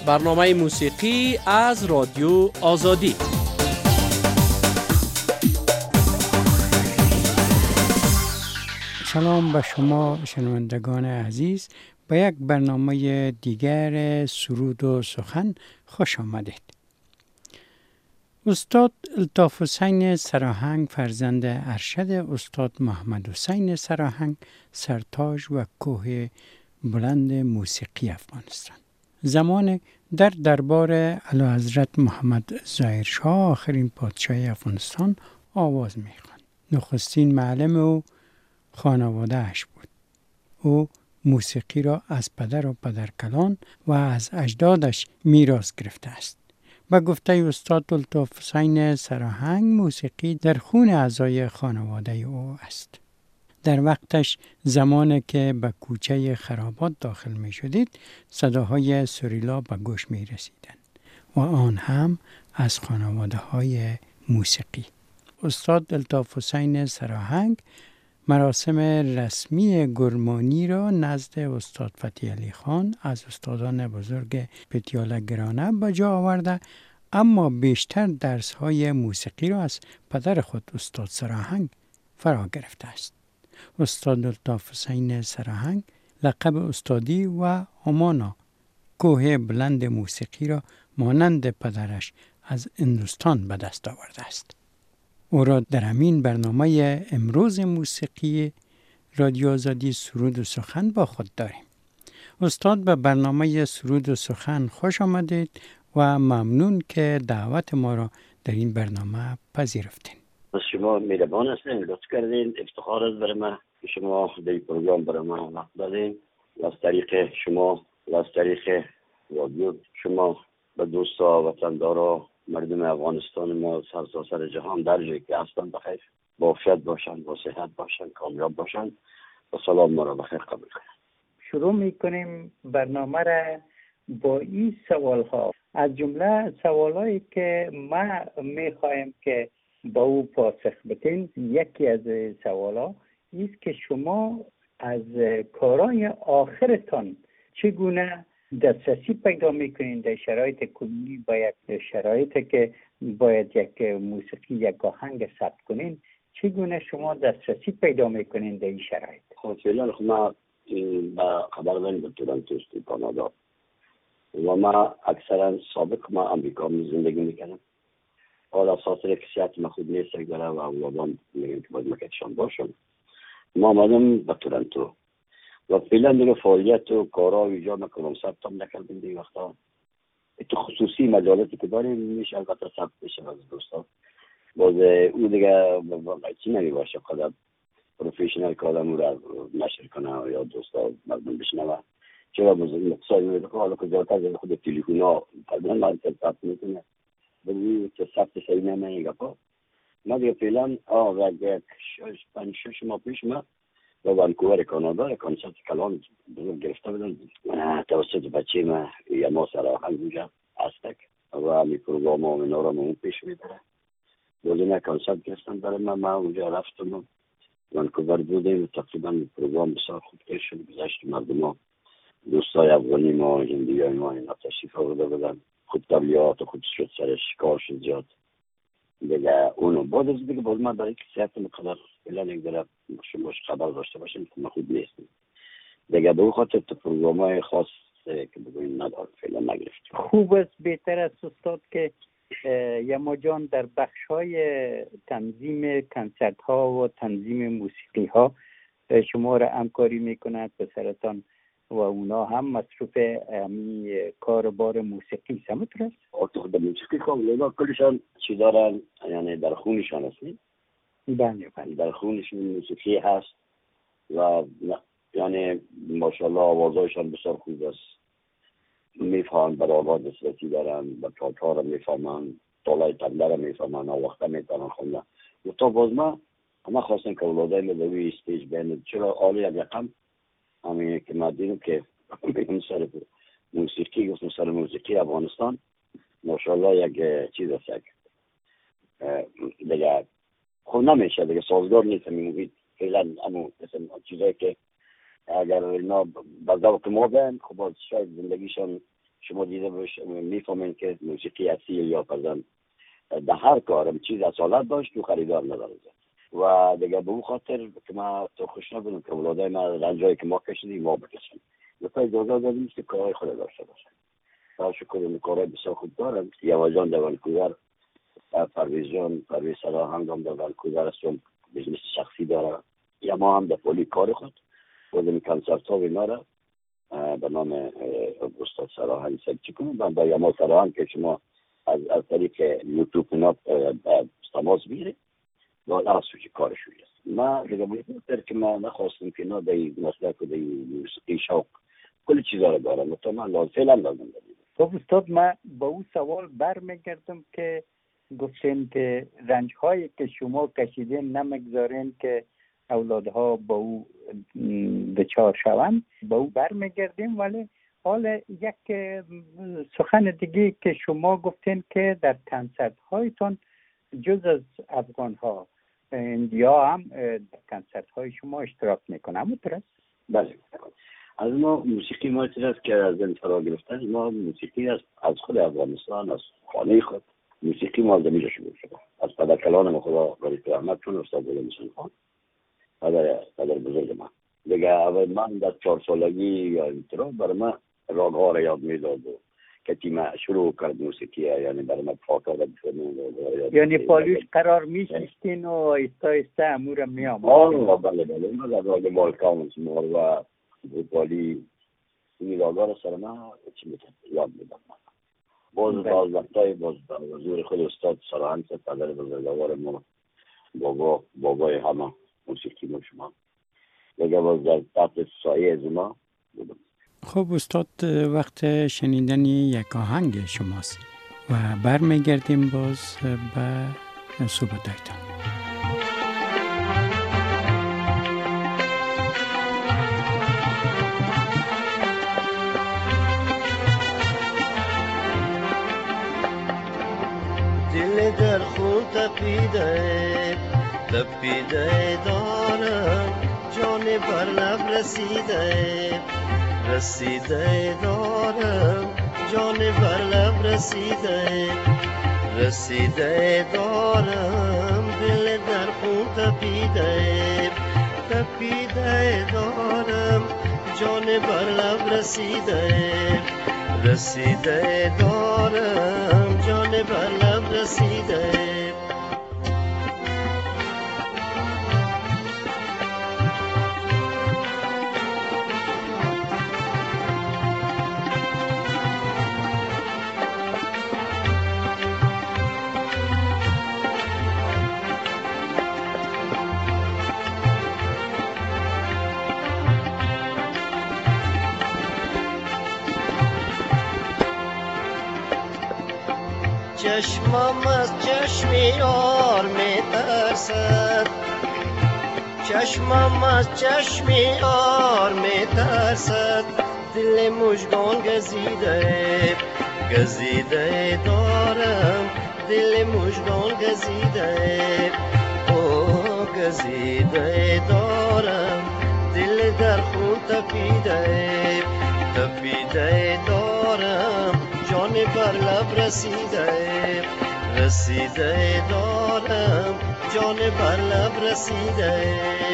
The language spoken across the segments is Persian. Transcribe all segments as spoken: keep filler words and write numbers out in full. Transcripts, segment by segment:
برنامه موسیقی از رادیو آزادی. سلام به شما شنوندگان عزیز، به یک برنامه دیگر سرود و سخن خوش آمدید. استاد الطاف حسین سراهنگ فرزند ارشد استاد محمد حسین سراهنگ، سرتاج و کوه بلند موسیقی افغانستان. زمان در دربار اعلیحضرت محمد ظاهر شاه آخرین پادشاه افغانستان آواز می‌خواند. نخستین معلم او خانواده اش بود. او موسیقی را از پدر و پدرکلان و از اجدادش میراث گرفته است. به گفته استاد الطاف حسین سراهنگ، موسیقی در خون اعضای خانواده او است. در وقتش زمانی که به کوچه خرابات داخل می شدید، صداهای سریلا به گوش می رسیدند و آن هم از خانواده های موسیقی. استاد الطاف حسین سراهنگ مراسم رسمی گرمانی را نزد استاد فتحی علی خان از استادان بزرگ پتیاله گرانه به جا آورده، اما بیشتر درس‌های موسیقی را از پدر خود استاد سراهنگ فرا گرفته است. استاد الطاف حسین سراهنگ لقب استادی و امانا کوه بلند موسیقی را مانند پدرش از هندوستان به دست آورده است. او را در همین برنامه امروز موسیقی رادیو آزادی سرود و سخن با خود داریم. استاد به برنامه سرود و سخن خوش آمدید و ممنون که دعوت ما را در این برنامه پذیرفتین. از شما مهربان هستین، لطف کردین. افتخار است برای من که شما در این پروگرام برای من وقت دادین و از طریق شما و از طریق رادیو شما به دوستا وطندارا مردم افغانستان ما سراسر جهان در جایی که هستن بخیر با عافیت باشن، با صحت باشن، کامیاب باشن و سلام ما را بخیر قبول کنن. شروع میکنیم برنامه را با این سوال ها. از جمله سوال هایی که ما میخوایم که با او پاسخ بدین، یکی از سوال ها است که شما از کارهای آخرتان چگونه دسترسی پیدا میکنین در شرایط کلی، با یک شرایطی که باید یک موسیقی یک آهنگ ثبت کنین، چگونه شما دسترسی پیدا میکنین در این شرایط؟ خب فعلا خب ما با خبر داریم به تورنتو است کانادا و ما اکثرا سابق ما امریکا می زندگی میکنم. حالا خاطر که صحت ما خود نیست داره و اولادان میگن که باید مکتشان باشم. ما آمدم به تورنتو و فعلا دیگه فعالیت و کارا و ایجا نکنم، ثبت هم نکردیم دیگه وقتا. تو خصوصی مجالاتی که داریم میشه البته ثبت بشه از دوستا. باز او دیگه چی نمی باشه قدر پروفیشنال کارمون را نشر کنه یا دوستا مردم بشنوه. چرا باز این اقتصادی میده که حالا که جاتا خود تلیفون ها قدر مرکز ثبت میکنه بلی که ثبت سری نمیگه پا. ما دیگه فعلا آه یک شش پنج شش ماه پیش ما و وانکوور کانادا کنسرت کلام بزرگ گرفته بودن توسط بچه ما یا ما سراهنگ اونجا هستک و می پروگرام ها و اینا را اون پیش میبره. بولینه کنسرت گرفتن برای من، ما اونجا رفتم وانکوور بودیم. تقریبا پروگرام بسیار خوب پیش شد، گذشت مردم ها دوستای افغانی ما هندی های ما اینا تشریف آورده بودن. خود طبیعات خود شد سرش کار شد زیاد دیگه اونو بعد از دیگه باز من برای که صحت مقدر فعلا یک داره شما خبر داشته باشیم که ما خوب نیستیم دیگه به خاطر تو پروگرام های خاص که بگویم ندارم فعلا نگرفتیم. خوب است، بهتر است استاد که یما جان در بخش های تنظیم کنسرت ها و تنظیم موسیقی ها شما را همکاری میکند به سرطان و اونا هم مصروف همی کار بار موسیقی سمتر است؟ آتو در موسیقی خواه لینا کلشان چی دارن یعنی در خونشان هستی؟ بله بله در خونشان موسیقی هست و یعنی ماشاءالله آوازهایشان بسیار خوب است. میفهمن بر آواز دسترسی دارن، بر چاچار را میفهمن، طالای تبله را میفهمن، آوخته میتونن خوندن. و تا باز ما همه خواستن که اولادای مدوی استیج بینید چرا آلی یک رقم همین که ما دیدیم که بگم سر موسیقی گفتم سر موسیقی افغانستان ماشاءالله یک چیز است یک دیگه خب نمیشه دیگه سازگار نیست میمونید فعلا همون چیزایی که اگر اینا به ذوق ما بین خب باز شاید زندگیشان شما دیده باش میفهمین که موسیقی اصیل یا فرزن در هر کارم چیز اصالت داشت تو خریدار نداره و دیگه به اون خاطر که ما تو خوش نبودم که اولادای ما رنجایی که ما کشیدیم ما بکشیم لطفا اجازه دادیم که کارهای خود داشته باشن. تا شکر این کارهای بسیار خوب دارم. یواجان در ونکوور، پرویز جان پرویز سراهنگ هم در ونکوور هستم، بزنس شخصی داره. یا ما هم در پولی کار خود بودیم کنسرت ها و اینا را به نام استاد سراهنگ سلچی کنیم و با یما سراهنگ که شما از, از طریق یوتیوب اینا تماس بگیرید و از سوچی کارشوی است. ما دیگه بودیم که ما نخواستیم که اینا در مسلک و در موسیقی شوق کل چیزا رو دارم تو من لازم فعلا لازم داریم. خب استاد ما با اون سوال برمیگردم که گفتین که رنج هایی که شما کشیدین نمیگذارین که اولادها با او دچار شوند، با او برمیگردیم. ولی حالا یک سخن دیگه که شما گفتین که در کنسرت هایتون جز از افغان ها اندیا هم در کنسرت های شما اشتراک میکنه، همونطور؟ بله. از ما موسیقی ما است که از این فرا گرفتن ما موسیقی است از خود افغانستان، از خانه خود موسیقی ما از دمیجا شروع شده. از پدرکلان ما خدا رضی رحمت چون استاد بلند خان پدر پدر بزرگ من دیگه اول من در چهار سالگی یا اینطور برای من راگ ها را یاد میداد و که تیم شروع کرد موسیقی، یعنی برای من فاکا را بفرمون یعنی پالوش قرار میشستین و ایستا ایستا امور می آمد. آه بله بله ما در راگ بالکانس مار و بوپالی این راگ ها را سر من چی میتونم یاد میدم. باز باز وقتای باز حضور خود استاد سراهنگ پدر بزرگوار ما بابا بابای همه موسیقی ما شما دیگه باز در تحت سایه از ما بودم. خب استاد وقت شنیدن یک آهنگ شماست و برمیگردیم باز به صحبتایتان. دل در خون تپیده تپیده دارم، جان بر لب رسیده رسیده دارم، جان بر لب رسیده رسیده دارم، دل در خون تپیده تپیده دارم، جان بر لب رسیده رسیده دارم، جان بر لب رسیده. چشمم از چشم یار می ترسد، چشمم از چشم یار می ترسد، دل مژگان گزیده گزیده دارم، دل مژگان گزیده او گزیده دارم، دل در خون تپیده تپیده دارم، جان بر لب رسیده رسیده دارم، جان بر لب رسیده.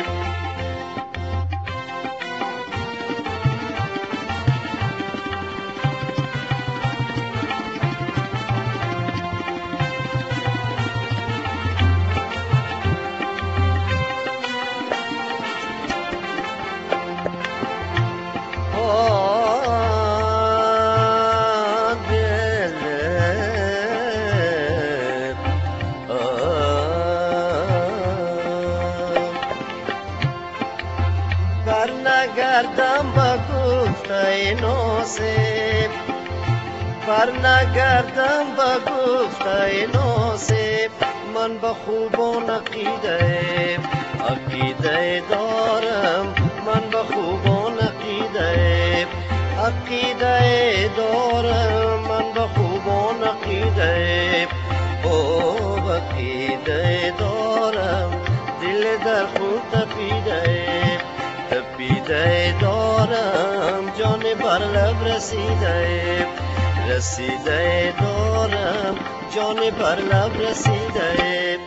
برنگردم با گفته ناصب، برنگردم با گفته ناصب، من به خوبان عقیده عقیده دارم، من به خوبان عقیده عقیده دارم، من به خوبان عقیده او عقیده دارم، دل در خون تپیده تپیده دارم، جان بر بر لب رسیده رسیده دارم جان بر لب رسیده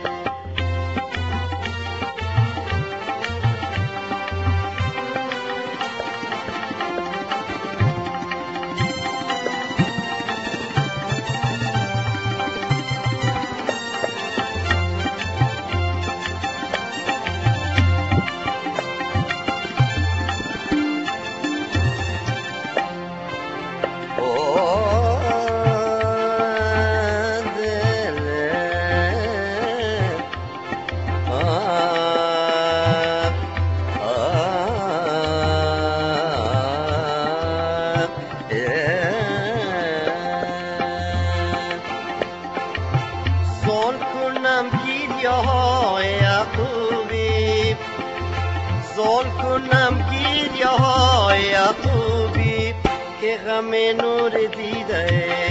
غم نور دیده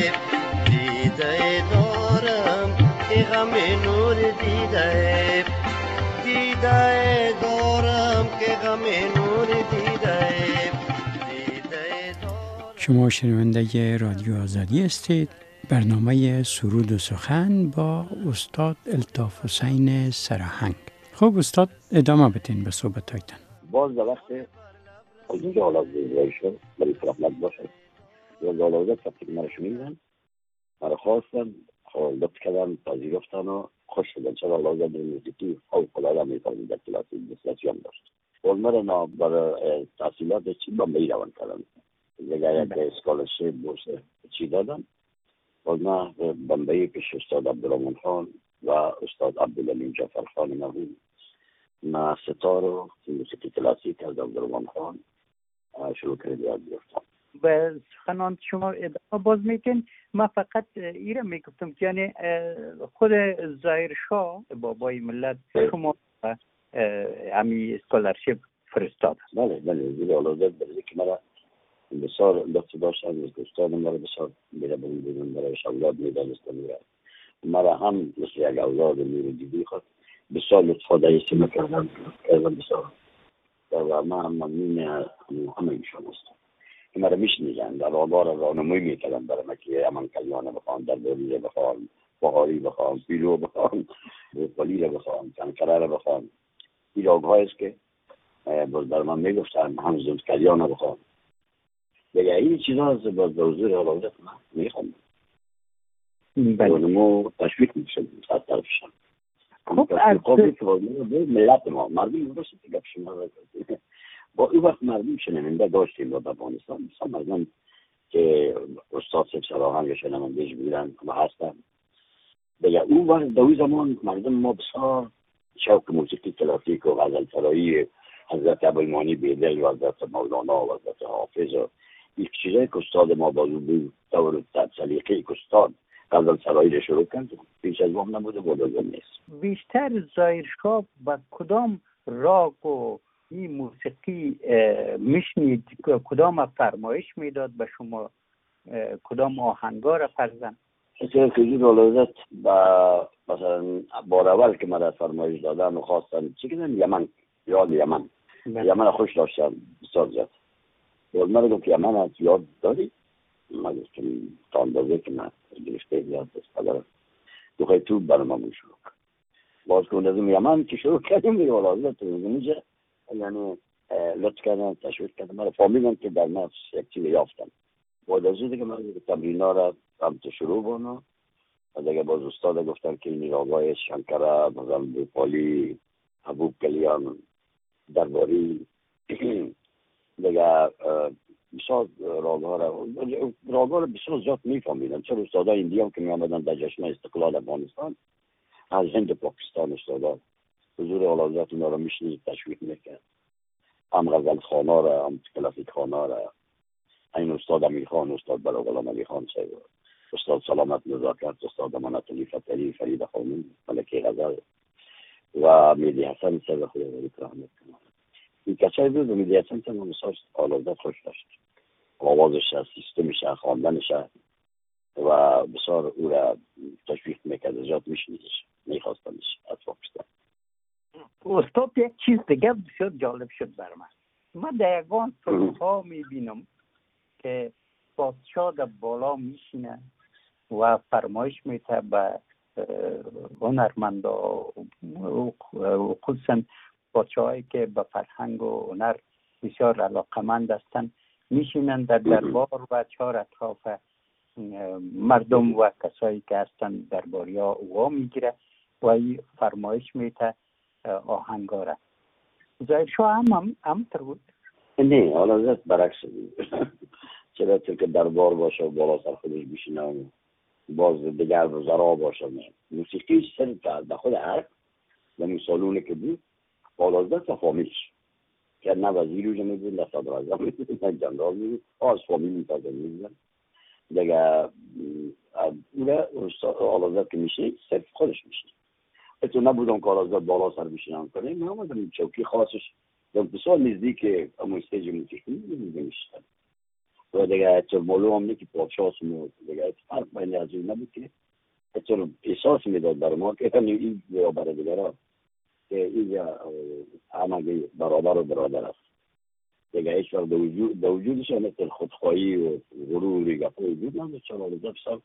دیده دارم که غم نور دیده دیده دارم که غم نور دیده دیده دارم. شما شنونده رادیو آزادی هستید. برنامه سرود و سخن با استاد الطاف حسین سراهنگ. خب استاد ادامه بدین به صحبتایتان. باز در وقت از اینجا حالا زیرایی شد ولی فرامت باشه یا دالازت وقتی که مرا شمیدن مرا خواستن لطف کردن پذیرفتن و خوش شدن چرا لازم در موسیقی فوق‌العاده می‌کنم در کلاسی دسترسی هم داشت باز مرا برای تحصیلات چی بمبئی روان کردن دیگه یک اسکالرشیپ بورس چی دادن باز من بمبئی پیش استاد عبدالرحمن خان و استاد عبدالامین جعفر خان مرحوم من ستار و موسیقی کلاسیک از عبدالرحمن خان شروع کرد یاد گرفتم. به سخنان شما ادامه باز میتین. من فقط ایره میگفتم که یعنی خود ظاهر شاه بابای ملت شما امی اسکالرشیپ فرستاد. بله بله زیر علازت برزی که مرا بسیار لطف داشتن از دوستان مرا بسیار میره برون بیرون برایش اولاد میدانستم میره مرا هم مثل یک اولاد میره دیدی خود بسیار لطفا دایستی میکردم کردم بسیار و من هم ممنون همه ایشان هستم که مرا میشنیدن در آبار رانموی میکردن برای من که امان کلیانه بخوان در بوریه بخوان بخاری بخوان پیلو بخوان بوپالی رو بخوان کنکره رو بخوان این راگ هایست که باز برای من میگفتن هم زود کلیانه بخوان دیگه این چیزا از باز به حضور علازت من میخوام رانمو تشویق میشن از طرفشن خب از ملت ما مردم درسته که گپ شما با این وقت مردم شنونده داشتیم با افغانستان مثلا مردم که استاد سیب سراهنگ شنوندهش بودن و هستن دیگه اون وقت دوی زمان مردم ما بسیار شوق موسیقی کلاسیک و غزل سرایی حضرت ابوالمانی بیدل و حضرت مولانا و حضرت حافظ و این چیزایی که استاد ما بازو بود دور سلیقه که استاد غزل سرایی رو شروع کرد پیش از وام نبوده و لازم نیست. بیشتر ظاهر شاه با کدام راگ و این موسیقی میشنید کدام فرمایش میداد به شما کدام آهنگا را فرزن؟ اصلا خیلی علازت با مثلا بار اول که من فرمایش دادن و خواستن چی کردن یمن یاد یمن یمن خوش داشتم بسیار زیاد باز من گفت یمن از یاد داری؟ من گفتم تا اندازه که من گرفته یاد دست پدرم دو خیلی تو برنامه شروع باز که لازم یمن که شروع کردیم دیگه علازت اینجا یعنی لطف کردن تشویق کردن من فهمیدم که در نفس یک چیز یافتم باید از دیگه من تمرین ها را هم تو شروع بانم و دیگه باز استاد گفتن که این راگای شنکره مثلا بوپالی حبوب کلیان درباری دیگه بسیار راگها را راگها را بسیار زیاد میفهمیدن چرا استادا ایندی هم که می آمدن در جشن استقلال افغانستان از هند پاکستان استادا حضور علازت اونا را میشنید تشویق میکرد هم غزل خانا را هم کلاسیک خانا را این استاد امیر خان استاد بلا غلام علی خان صاحب استاد سلامت نزاکت استاد امانت علی فتری فرید خانم ملکه غزل و میدی حسن صاحب خدا ولی رحمت کنه این کسایی بود و میدی حسن صاحب مساج علازت خوش داشت آوازش از سیستمش خواندنش و بسیار او را تشویق میکرد زیاد میشنیدش میخواستنش از پاکستان. استاد یک چیز دیگه بسیار جالب شد بر من من در یگان فیلم ها میبینم که پادشاه در بالا میشینه و فرمایش میته به هنرمندا، خصوصا پادشاهایی که به فرهنگ و هنر بسیار علاقمند هستند، میشینند در دربار و چهار اطراف مردم و کسایی که هستند درباریا وا میگیره و این فرمایش میته آهنگاره. ظاهر شاه هم هم همطور بود؟ نه، حالا زد برعکس بود. چرا که دربار باشه و بالا سر خودش بشینه و باز دیگر وزرا باشه. موسیقی سر کرد به خود عرب و این سالونه که بود بالازده تا فامیل که نه وزیر اوجه می بود، نه صدر اعظم می بود، نه جنرال می بود، از فامیل میتازه می بود دیگه. اوله آلازد که میشه صرف خودش میشه. اتو نبودم که آلازد بالا سر بشینم کنه، من آمدم چوکی خاصش دو بسیار نزدیک امون استیج موسیقی میده میشتن و دیگه اتو معلوم هم نه که پادشاه سمود دیگه اتو فرق بین از این نبود که اتو احساس میداد بر ما که این یا برای دیگران که اینجا همه برابر و برادر است دیگه. هیچ وقت در وجودش مثل خودخواهی و غروری گفت وجود نداشت. چون آلازد بسیار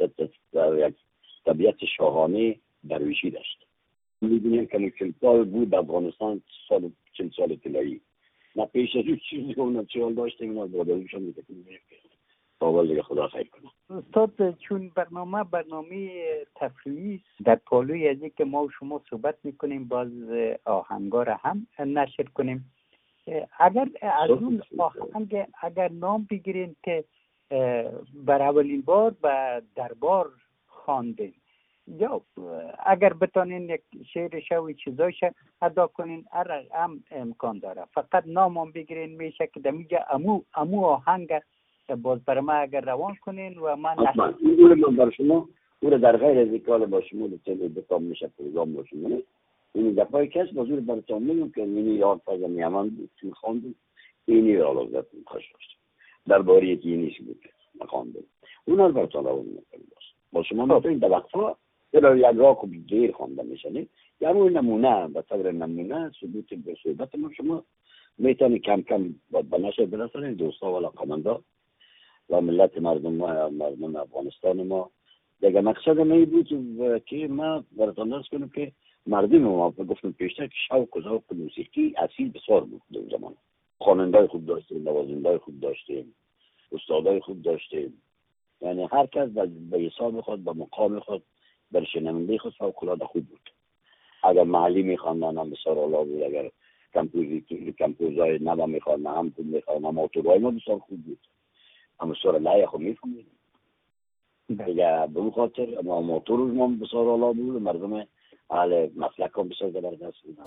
در یک طبیعت شاهانه درویشی داشت. می‌بینیم که چند سال بود در افغانستان، سال چند سال طلایی نه پیش از این چیزی که اون چهال داشتیم اینا باداییش هم می‌کنیم تا اول دیگه خدا خیر کنه. استاد، چون برنامه برنامه تفریحی در پالوی از که ما و شما صحبت میکنیم، باز آهنگا را هم نشر کنیم. اگر از اون آهنگ اگر نام بگیرین که بر اولین بار به دربار خواندین یا اگر بتانین یک شعرش و چیزایش ادا کنین، ار هم امکان داره. فقط نامم بگیرین میشه که دمیجا امو امو آهنگ باز برای ما اگر روان کنین و من حتما این من برای شما او در غیر از اینکه با شما تل بتام میشه پروگرام باشیم. این دفعه کس بازور براتون میگم که اینی یاد فازم یمن بود که خواندم، اینی را لازم خوش داشت درباره یکی نیست بود که خواندم اون از براتون روان میکنم. با شما میتونید در وقتها در یک راه خوب گیر خوانده میشنید. یا روی نمونه به طور نمونه ثبوت به صحبت ما شما میتونید کم کم به نشر برسانید دوستا و علاقمندا و ملت مردم ما مردم افغانستان ما. دیگه مقصد من بود که ما براتون عرض کنم که مردم ما گفتم پیشتر که شوق و ذوق موسیقی اصیل بسیار بود در زمان. خواننده‌های خوب داشتیم، نوازنده‌های خوب داشتیم، استادای خوب داشتیم. یعنی هر کس به حساب خود به مقام خود در شنونده خود فوق‌العاده خوب بود. اگر محلی می‌خواندن هم بسیار عالی بود، اگر کمپوزیتور کمپوزای نوا می‌خواندن هم خوب می‌خواندن، موتورهای ما بسیار خوب بود. اما سر لایه خود می‌فهمید. دیگه به اون خاطر اما موتور ما بسیار عالی بود، مردم اهل مسلک هم بسیار زبردست بودن.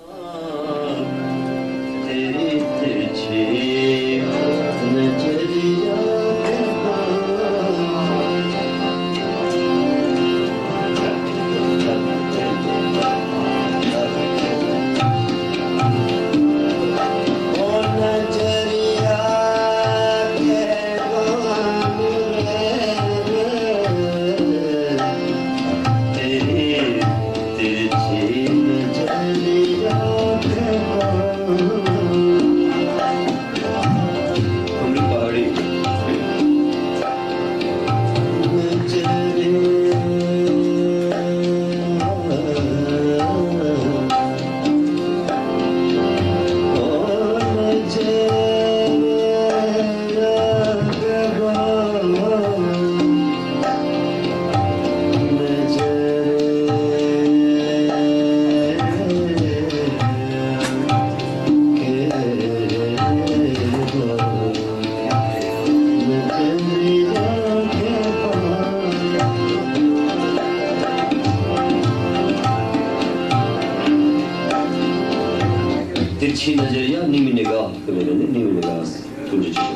तिरछी नजरिया नीमी निगाह के मेरे ने नीमी निगाह तुझे चाहिए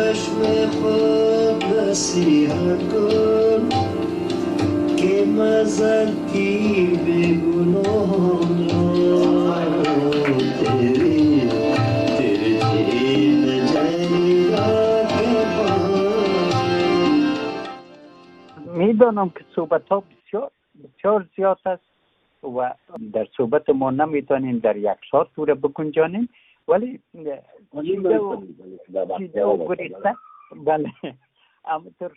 چشم خود نصیحت کن که مزدی به گناهان را تیری تیری چیل جلیلا که میدانم که صحبت ها بسیار بسیار زیاد است و در صحبت ما نمیتونیم در یک ساعت پوره بگنجانیم، ولی چیزه و چیزه و گریسته بله همونطور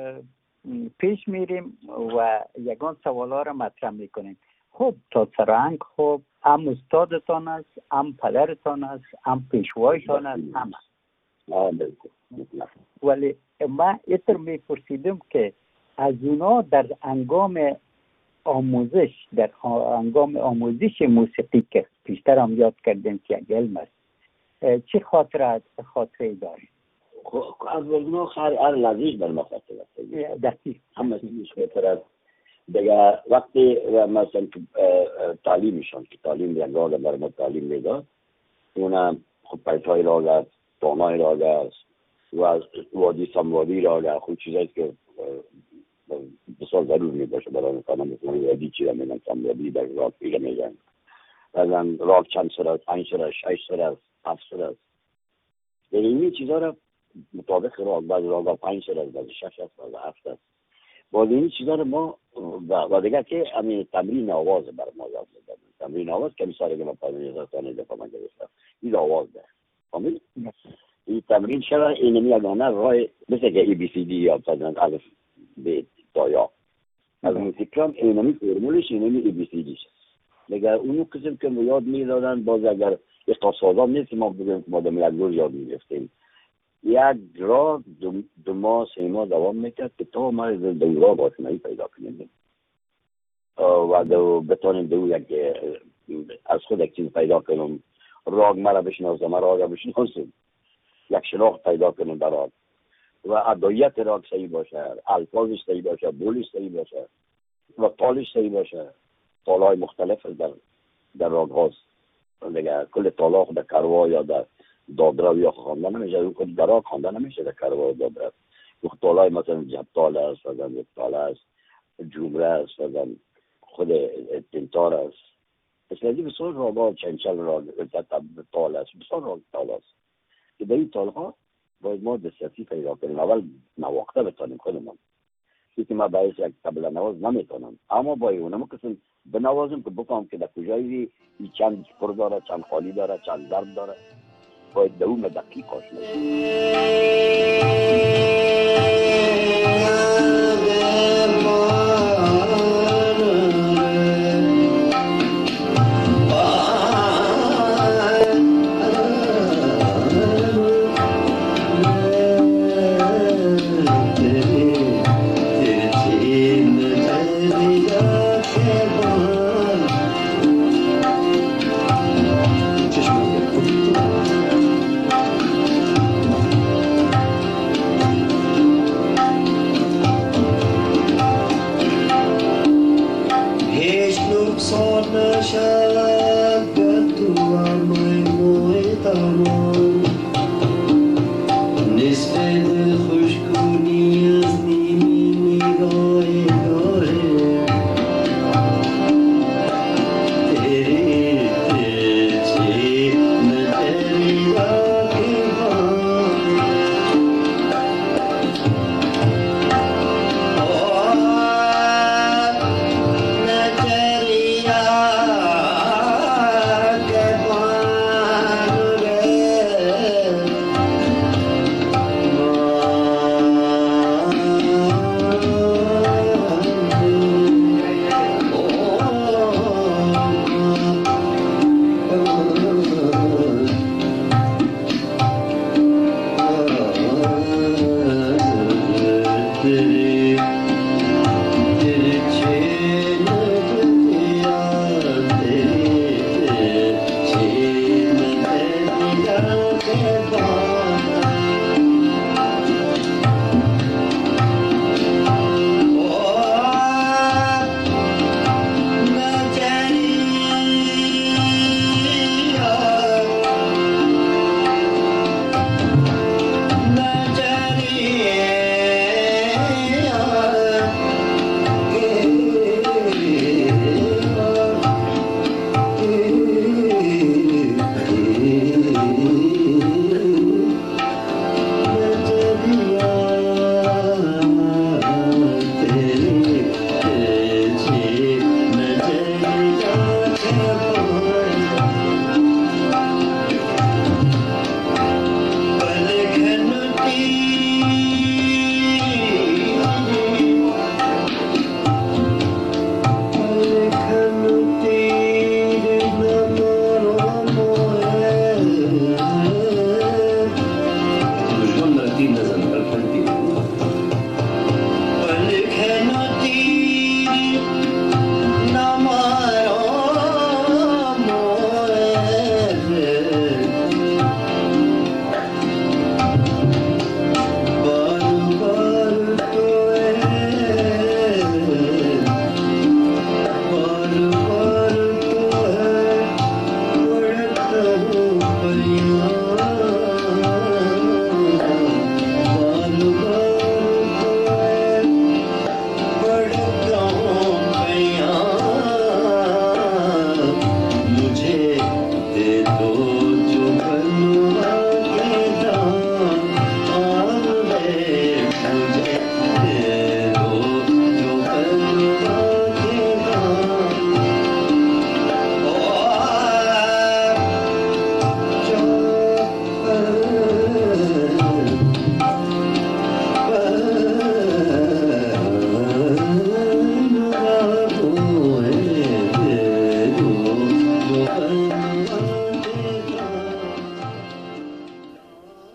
پیش میریم و یگان سوالا را مطرح میکنیم. خب تا سرانگ خب هم استادتان است، هم پدرتان است، هم پیشوایتان است، همه. آه بلکل. ولی من ایتر میپرسیدم که از اونا در انگام آموزش در انگام آموزش موسیقی که پیشتر هم یاد کردیم که یک علم است، چه خاطره خاطره دارید؟ خب از اونا خیلی هر لحظهش بر ما خاطره است. دقیق همه چیزش خاطره است. دیگه وقتی مثلا تعلیمشان که تعلیم دیگه بر ما تعلیم میداد، اونم خب پیتای راگ است، تانای راگ است و از وادی سموادی راگ است. خب چیزایی که بسیار ضرور می باشه برای انسان. مثلا وادی چی را میگن، سموادی در راگ پیره میگن. مثلا راگ چند سر است، پنج سر است، شش سر است، هفت سر است. دیگه این چیزا را مطابق راگ، بعض راگ پنج سر است، بعض شش است، بعض هفت است. باید این چیزا رو ما و دیگه که همین تمرین آواز برای ما یاد میدن. تمرین آواز که مثال که ما پایین هزار تانه دفعه من گرفتم این آواز ده فهمید؟ این تمرین شده اینمی اگانه راه مثل که ای بی سی دی یا مثلا الف ب تا یا از موسیقی اینمی فرمولش اینمی ای بی سی دی شد. دیگه اونو قسم که ما یاد میدادن باز اگر اقتصادام نیست ما بگیم که ما دم یک روز یاد میگفتیم. یک راه دو, دو ماه سه ماه دوام میکرد که تا ما دو راه آشنایی پیدا کنیم و دو بتانیم دو یک از خود یک چیز پیدا کنیم. راگ مرا بشناسم، راگ بشناسم، یک شناخت پیدا کنیم در راگ و ادایت راگ صحیح باشه، الفاظش صحیح باشه، بولش صحیح باشه و تالش صحیح باشه. تالهای مختلف در در راگ هاست دیگه. کل تالا خود کروا یا در دادرا یا خواندن نمیشه، اون کلی درا خواندن نمیشه در کروا و دادرا. اون تالای مثلا جب تال است، مثلا یک تال است، جمره است، مثلا خود تنتار است. اسلامی بسیار راگا چنچل راگ تال است، بسیار راگ تال است که به این تال ها باید ما دسترسی پیدا کنیم. اول نواخته بتانیم خودمون، که ما باید یک طبله نواز نمیتونم، اما باید اونم کسیم بنوازم که بکنم که در کجایی چند پر داره، چند خالی داره، چند ضرب داره. باید به اون دقیق آشنا Najariya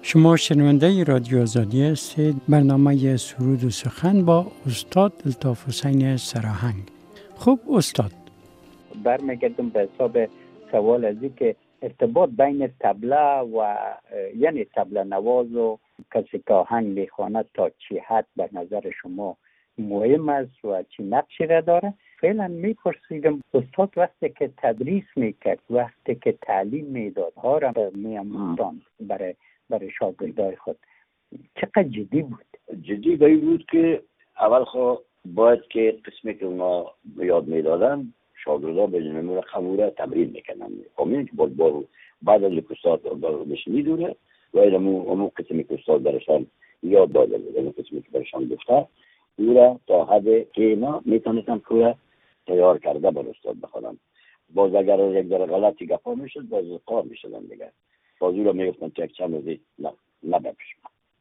شما شنونده رادیو آزادی هستید. برنامه سرود و سخن با استاد الطاف حسین سراهنگ. خوب استاد، برمیگردم به حساب سوال از که ارتباط بین طبله و یعنی طبله نواز و کسی که آهنگ میخواند تا چی حد به نظر شما مهم است و چی نقشی را داره؟ فعلا میپرسیدم استاد وقتی که تدریس میکرد، وقتی که تعلیم میداد ها را میاموختند برای برای شاگردای خود، چقدر جدی بود؟ جدی به این بود که اول خو باید که قسمی که اونا یاد میدادن شاگردا به جنمون خموره تمرین میکنن. همین که بود بارو بعد از یک استاد بهش میدونه و ایلمون همون قسمی که استاد برشان یاد داده بود، همون قسمی که برشان گفته او را تا حد که اینا میتونستن که تیار کرده بر استاد بخوادن. باز اگر یک ذره غلطی گفته میشد باز قار میشدن دیگه، باز او را میگفتن که چند روزی نه نبپش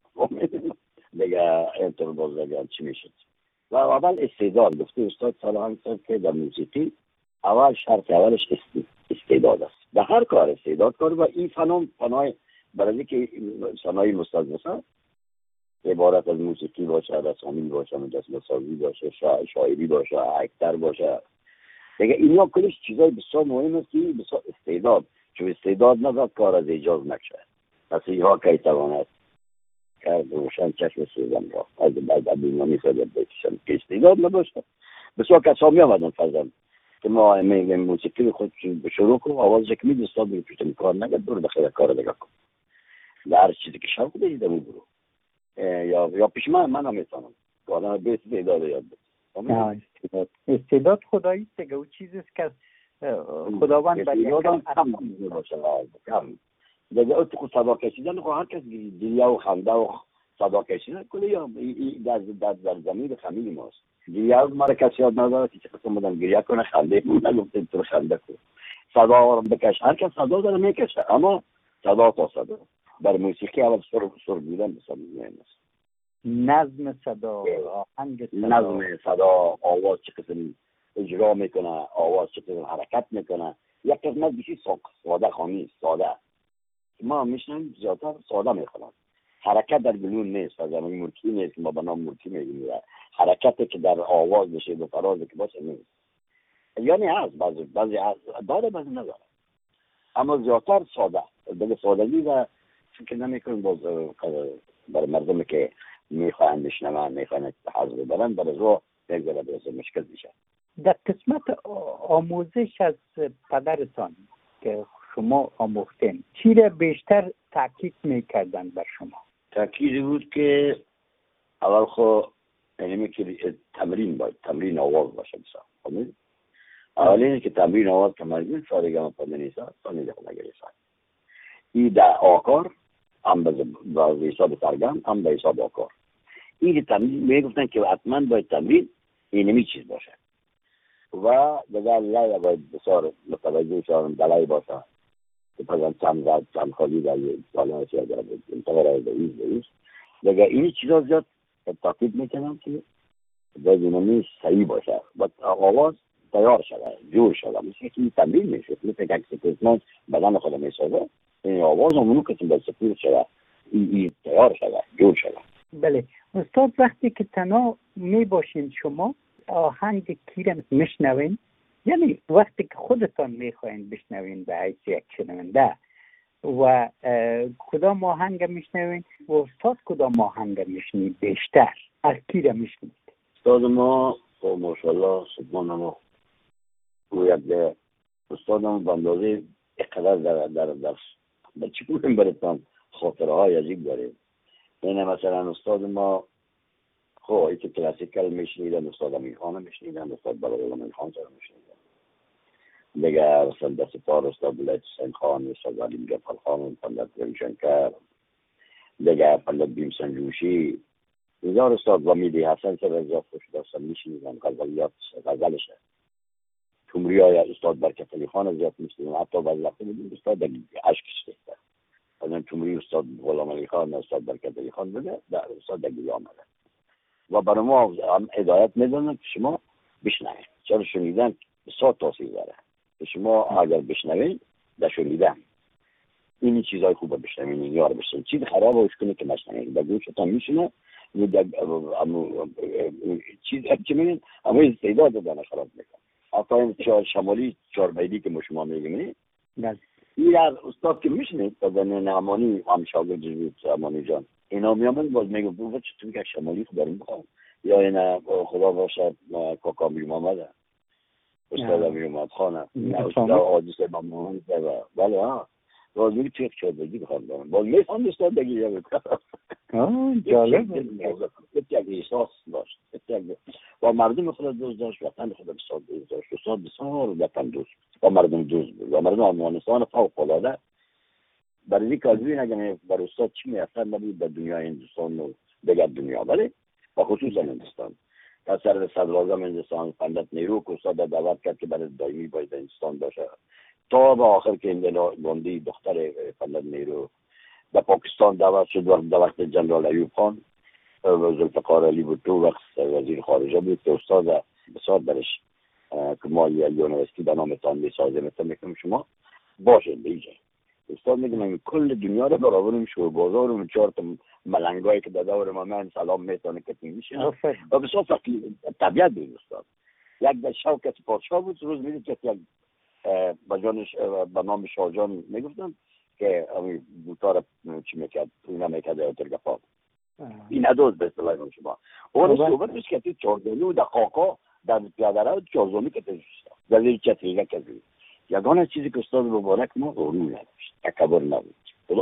دیگه اینطور باز دیگه چی میشد. و اول استعداد گفته استاد سراهنگ صاحب که در موسیقی اول شرط اولش استعداد است. در هر کار استعداد کار و این فنون فنای برای که صنایع مستضعفه عبارت از موسیقی باشه، رسامی باشه، مجسمه سازی باشه، شاع... شاعری باشه، اکتر باشه دیگه، اینا کلش چیزای بسیار مهم است که بسیار استعداد، چون استعداد نداد کار از ایجاز نشه. پس اینها که تواند کرد روشن چشم سوزن را از بعد ابینا میخواید بکشن که استعداد نداشته. بسیار کسا می آمدن فرزن که ما میگیم موسیقی خود شروع کنم آواز که میدی استاد میگه پیشتم کار نگرد برو بخیر کار دیگه کن در چیزی که شوق دیده می برو یا یا پیش من من هم میتونم که آدم به استعداد یاد بده. استعداد استعداد خدایی است که او چیزی است که خداوند برای یادم کم باشه کم دیگه او تو صدا کشیدن خو هر کس گریه و خنده و صدا کشیدن کلی یا در در در زمین خمیل ماست. گریه مرا کسی یاد نداره که چه قسم بودم گریه کنه خنده مون نگفته تو خنده کن صدا رو بکش. هر کس صدا داره میکشه اما صدا تا صدا بر موسیقی اول سر سر بودن مثلا نیست. نظم صدا، آهنگ صدا، نظم صدا، آواز چه قسم اجرا میکنه، آواز چه قسم حرکت میکنه. یک قسمت بیشی ساده خانی ساده ما میشنم زیادتر ساده میخونن. حرکت در گلون نیست، از همین مرکی نیست که ما به نام مرکی میگیم. حرکتی که در آواز بشه و فرازی که باشه نیست. یعنی هست بعضی بعضی داره بعضی نداره اما زیادتر ساده دیگه سادگی و فکر نمیکنم باز برای مردمی که میخواهن بشنون میخواهن حضر ببرن برای رو یک ذره برسه مشکل میشه. در قسمت آموزش از پدرتان که شما آموختین چی را بیشتر تاکید میکردن بر شما؟ تاکیدی بود که اول خو یعنی که تمرین باید تمرین آواز باشه مثلا اولین که تمرین آواز تمرین سادگی هم پا نیست سانی دخل نگریسان ای در آکار هم به حساب سرگم هم به حساب آکار این تمرین میگفتن که حتما باید تمرین اینمی چیز باشه و دیگر لای باید بسیار متوجه شدن دلای باشه که پس چند زد چند خالی در سالان سیاه داره بود انتقال از دویز دویز دیگر این چیزا زیاد تاکید میکنم که باید اینمی صحیح باشه و آواز تیار شده جور شده مثل که این تمرین میشه مثل که اکسپریسمان بدن خود میسازه این آواز همونو که باید سپیر شده این تیار شده جور شده. بله استاد وقتی که تنها میباشین شما آهنگ کی را میشنوین؟ یعنی وقتی که خودتان میخواین بشنوین به حیث یک شنونده و کدام آهنگ میشنوین و استاد کدام آهنگ میشنید بیشتر از کی را میشنید؟ استاد ما و ماشاءالله سبحان ما او یک استادم بندازه اقدر در در در در چی کنیم براتان خاطره های عجیب داریم. اینه مثلا استاد ما خب ایتی کلاسیکل میشنیدن استاد امیر خان میشنیدن استاد بلال امیر خان سر میشنیدن دیگه مثلا دست پار استاد بلایت حسین خان استاد علی مجفر خان پندت گریشنکر دیگه پندت بیم سنجوشی هزار استاد و میدی حسن سر رضا خوش داستان میشنیدن غزلیات غزلشه تومری های استاد برکت علی خان زیاد میشنیدن حتی بعضی وقتا میدیم استاد عشق شده از تومری استاد غلام علی خان استاد برکت علی خان بده در استاد دگیری آمده و برای ما هم هدایت میدونن که شما بشنوید چرا شنیدن بسیار تاثیر داره که شما اگر بشنوید در شنیدن این چیزای خوبه بشنوین، این یار بشین. چیز خرابه وش کنه که نشنوین، به گوشتون میشینه و چیز چی میگن اما استعداد دادن خراب میکنه. حتی این چهار شمالی چهار بیدی که ما شما میگیم نه، این استاد که میشنید تا نعمانی هم شاگرد بود نعمانی جان، اینا میامد باز میگه بابا چطور که شمالی خود داریم بخوام، یا اینا خدا باشد کاکا می محمد استاد می محمد خانه استاد عادی سه محمد بله ها باز میگه چه چه بگی بخوام دارم باز میفهم استاد بگی یا آه جالب یک احساس داشت با مردم خود دوست داشت، وطن خود بسیار دوست داشت، استاد بسیار وطن دوست با مردم دوست بود و مردم افغانستان فوق العاده. برای این کاری نگم برای استاد چی می‌اثر نبود در دنیای هندوستان و دیگر دنیا، ولی با خصوصا هندوستان تا سر صدراعظم هندوستان پندت نیرو که استاد دعوت کرد که برای دائمی باید هندوستان باشه تا به آخر که اندرا گاندی دختر پندت نیرو در پاکستان دعوت شد وقت در وقت جنرال ایوب خان و ذوالفقار علی بوتو وقت وزیر خارجه بود که استاد بسیار برش که ما یه یونیورسیتی به نامتان میسازه مثل میکنم شما باشه بیجه استاد میگه من کل دنیا رو برابرم شو بازار و چهار تا ملنگایی که در دور ما من سلام میتونه که میشه و بسیار فقیر طبیعت بود استاد. یک در شوکت پادشاه بود روز میدید که یک بجانش به نام شاهجان میگفتن که امی بوتار چی میکرد اینا میکرد در ترگفا این ادوز به اصطلاح شما اون صحبت میشه که تی چهاردونی و دقاقا در پیاده رو چهاردونی که تشوشتا در این چطریگه کردیم یگانه چیزی که استاد مبارک ما غرور نداشت، تکبر نبود.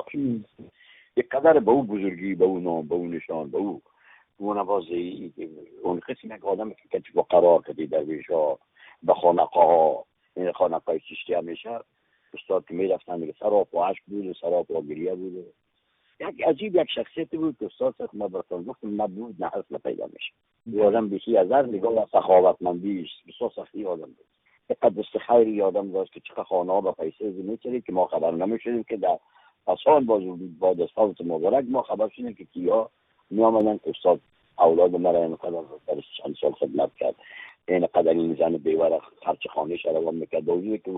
یک قدر به او بزرگی، به او نام، به او نشان، به او نوازی، اون قسمی که آدم که با قرار کردی درویش ها به خانقه ها، این خانقه های چشتی همیشه استاد که می رفتن دیگه سراپ و عشق بود و سراپ و گریه بود. یک عجیب یک شخصیتی بود که استاد سخت ما براتون گفتم نبود نه اصلا پیدا میشه. یه آدم بیشی از هر نگاه و سخاوتمندیش بسیار سختی آدم بود. قدست خیر یادم داشت که چقدر خانه ها با پیسه زمین که ما خبر نمیشدیم که در آسان باز بعد از فوت مبارک ما خبر شدیم که کیا می آمدن که استاد اولاد مرا این قدر در چند سال خدمت کرد این قدر این زن بیوره خرچ خانه شروان میکرد دوزی که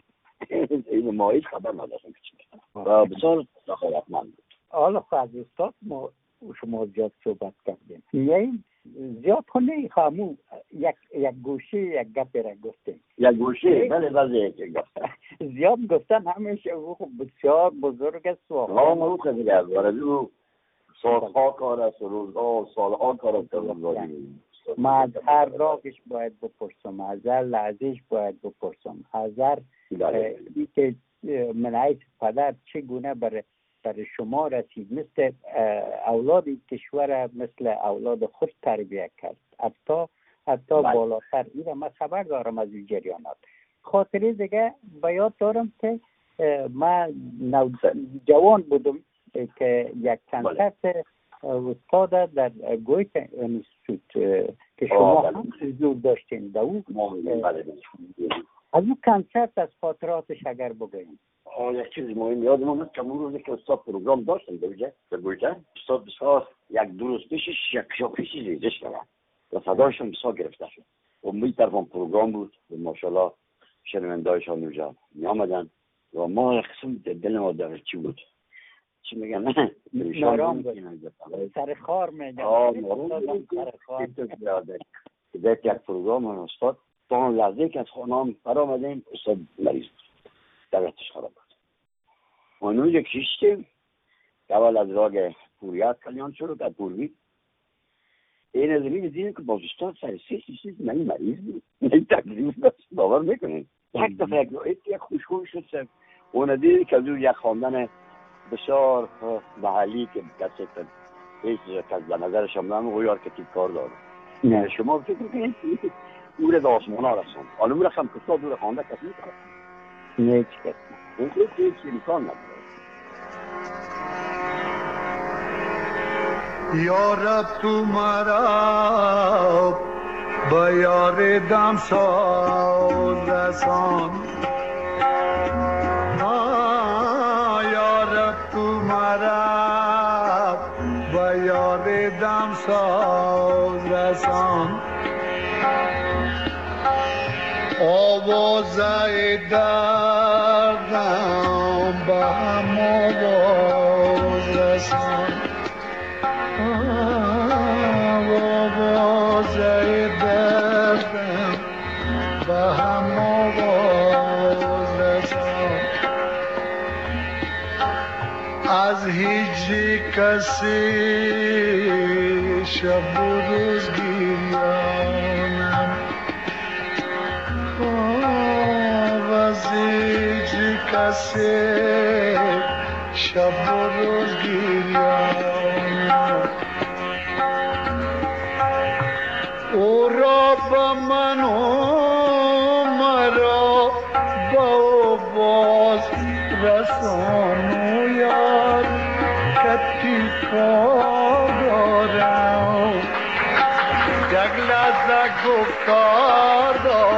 این ما هیچ خبر نداشتیم که چی میکنم و بسیار سخاوتمند بود. حالا خود از استاد ما شما زیاد صحبت کردیم یعنی زیاد خونه خامو یک یک گوشه یک گپ را گفتیم یک گوشه بله بله یک گپ زیاد گفتن همیشه او بسیار بزرگ است و ها ما رو خیلی از وارد سالها کار است روزها سالها کار است ما از هر راگش باید بپرسم از هر لحظهش باید بپرسم از هر ای که منعیت پدر چگونه بر برای شما رسید مثل اولاد کشور مثل اولاد خود تربیت کرد حتی حتی بالاتر این من خبر دارم از این جریانات. خاطره دیگه به یاد دارم که من جوان بودم که یک کنسرت استاد در گویت انستیتوت که شما هم حضور داشتین در او از اون کنسرت از خاطراتش اگر بگوییم. آه یک چیز مهم یادم آمد که اون روزی که استاد پروگرام داشتن دوجه در گویته استاد بسیار یک دو روز پیشش یک شاپیشی ریزش دارم و صدایشون بسیار گرفته شد و می طرفان پروگرام بود و ماشاءالله شنوندهایشان اونجا می آمدن و ما یک قسم دل ما در چی بود چی میگن نه نارام بود سر خار میگن آه نارام بود سر خار که یک پروگرام استاد تا اون لحظه که از خانام پر آمدیم استاد مریض بود طبیعتش خراب بود. اونو یک کشتیم که اول از راگ پوریت کلیان شد در پوروی این از این دیدیم که باز استاد سر سی سی منی مریض بود این تکلیف داشت باور میکنیم یک دفعه یک یک خوشخوی شد سر اون دیدیم که از اون یک خواندن بسیار محلی که کسی که هیچ کس به نظرش هم نمو غیار که تیب کار داره شما فکر کنید اون به آسمان ها رسون حالا اون رقم که استاد دور خوانده کسی میکنه نه چی کسی اون که هیچ امکان نداره. یارب تو مرا با یار دم ساز رسان یارب تو مرا با یار دم ساز رسان آوازه دردم با همون هیچ کسی شب و روز گریانم از هیچ کسی شب و روز گریانم او را با من و مرا با باز رسانو یاد کتی کار دارم یک لحظه گفتار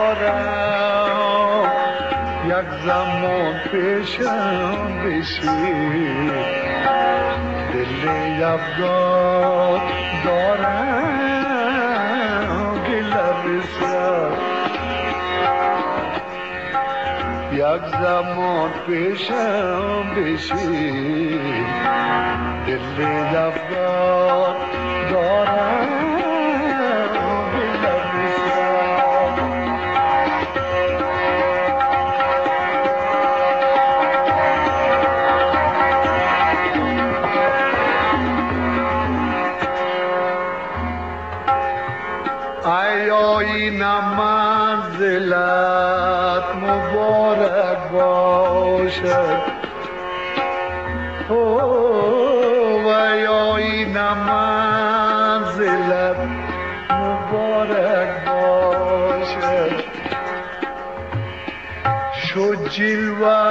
دارم یک زمان پیشم بشی دل افگار دارم گله بسر یک زمان پیشم بشی دل افگار دارم گله بسر ای آینه منزلت مبارک باشد او ای آینه منزلت مبارک باشد شو جلوه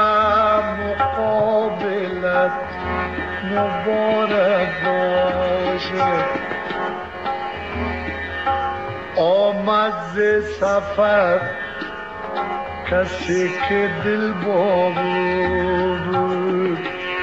مقابلت مبارک باشد آمد ز سفر کسی که دل بود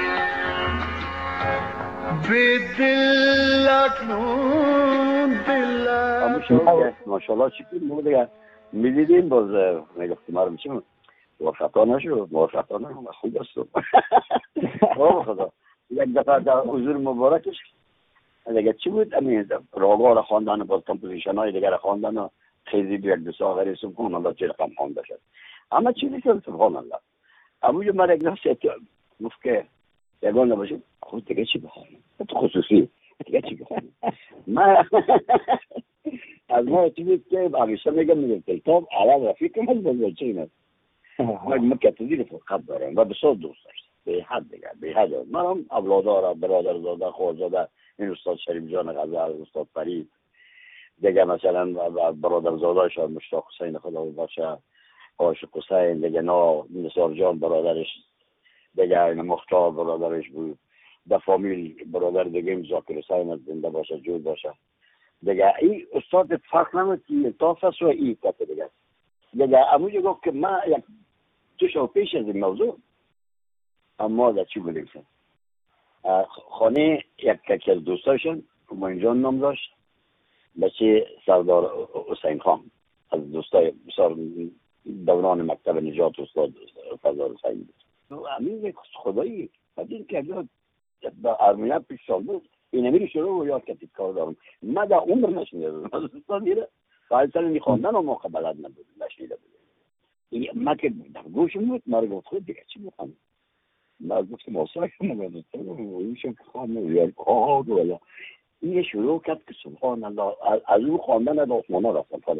به دل اکنون دل ماشاءالله چی کنیم ما دیگه میدیدیم باز میگفتیم ما رو میشیم موفقا نشو موفقا نشو خوب است آه خدا یک دفعه در حضور مبارکش دیگه چی بود امین راگا را خواندن باز کمپوزیشن های دیگر خواندن و خیزی بیاد دو ساغری سبحان الله چه رقم خوانده شد اما چیزی که سبحان الله اما جو من یک دفعه گفت که یگان نباشید خود دیگه چی بخوانیم تو خصوصی دیگه چی بخوانیم من از ما چی بود که همیشه میگم میگم کتاب اول رفیق هم باز چی نه من کتابی رو فقط دارم و بسیار دوست داشتم به حد دیگه به حد من هم اولادار برادر زاده خواهر زاده این استاد شریف جان غزل استاد فرید دیگه مثلا برادر زاده‌اش مشتاق حسین خدا باشه عاشق حسین دیگه نا نثار جان برادرش دیگه این مختار برادرش بود در فامیل برادر دیگه ذاکر حسین زنده باشه جور باشه دیگه این استاد فرق نمید که تافس و این کت دیگه دیگه اموجه گفت که من یک دو شو پیش از این موضوع اما در چی بودیم خانه یک از دوستاشون همایون جان نام داشت بچه سردار حسین خان از دوستای بسیار دوران مکتب نجات استاد سردار حسین بود همین یک خدایی بدین که اگر با ارمینه پیش سال بود این امیری شروع و یاد کتید کار دارم من در عمر نشنیده بودم از دوستان دیره فایل سال میخواندن و موقع بلد نبود نشنیده بود من که در گوشم بود مرا گفت خود دیگه چی میخوام من گفتم ماساک نمیدونم ایشون خواهم یا کار ولا این شروع کرد که سبحان الله از اون خواندن از آسمانا رفتم خالص